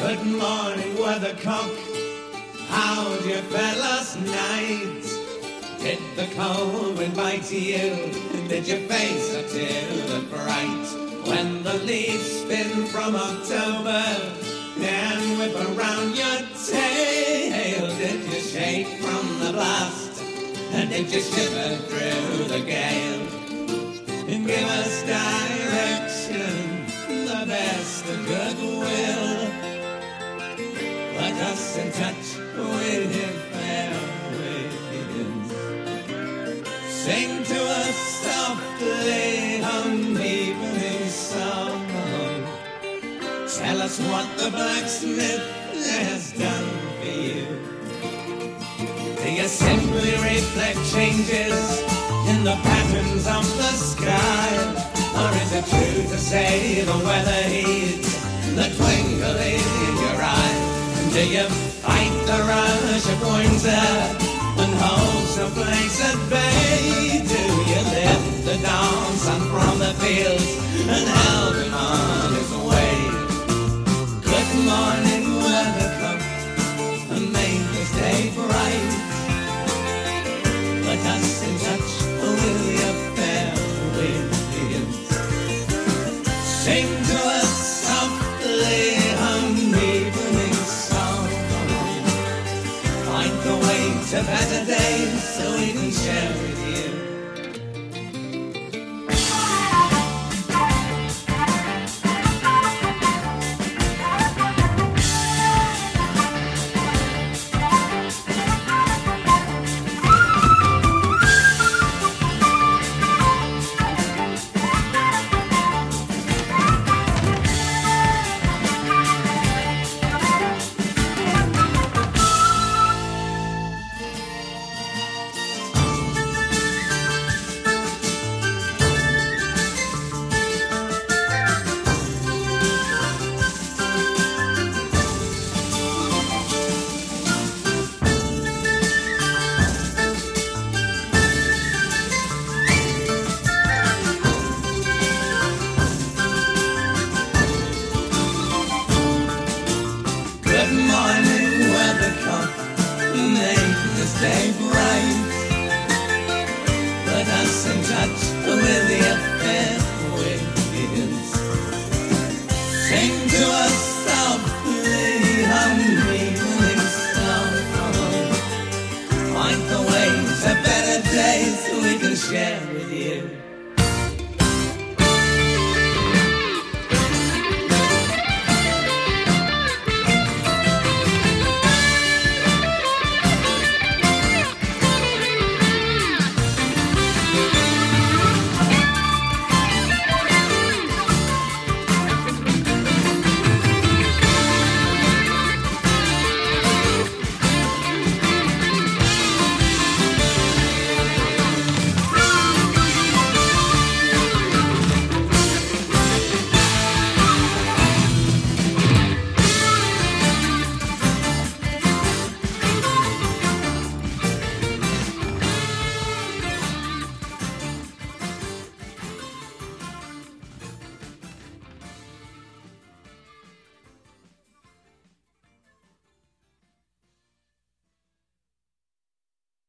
Good morning, weathercock. How'd you fare last night? Did the cold wind bite you? Did you face a tear of fright? When the leaves spin from October and whip around your tail, did you shake from the blast? And did you shiver through the gale? And give us direction, the best of goodwill. Put us in touch with your fair winds. Sing to us softly on evening song. Tell us what the blacksmith has done for you. Do you simply reflect changes in the patterns of the sky? Or is it true to say the weather heeds the twinkle in your eye? Do you fight the rush of winter and hold some place at bay? Do you lift the dawn sun from the fields and help him on his way? Good morning, weathercock, and make this day bright. Put us in touch with your fair winds. Sing to us softly on evening song. Find the way to better days so we can share with you.